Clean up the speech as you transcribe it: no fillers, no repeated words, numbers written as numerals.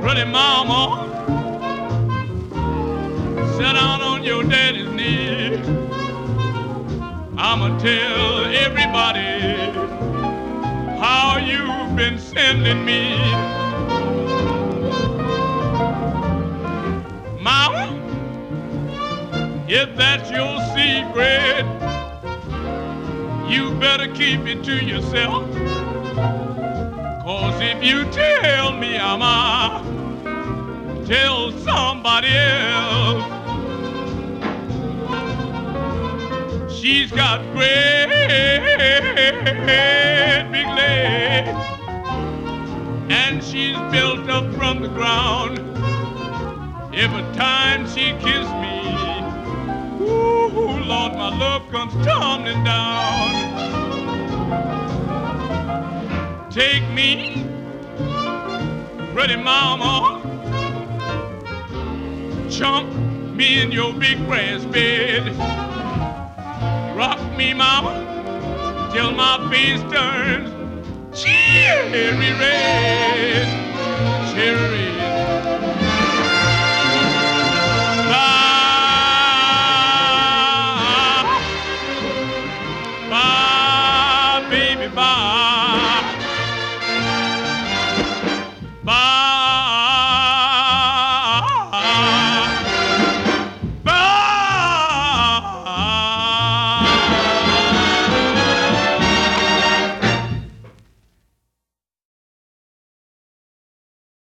Pretty mama, sit down on your daddy's knee. I'ma tell everybody how you've been sending me. Mama, if that's your secret, you better keep it to yourself. 'Cause if you tell me, I'ma tell somebody else. She's got great big legs, and she's built up from the ground. Every time she kissed me, ooh, Lord, my love comes tumbling down. Take me, pretty mama, chump me in your big brass bed. Rock me, mama, till my face turns cherry red, cherry red.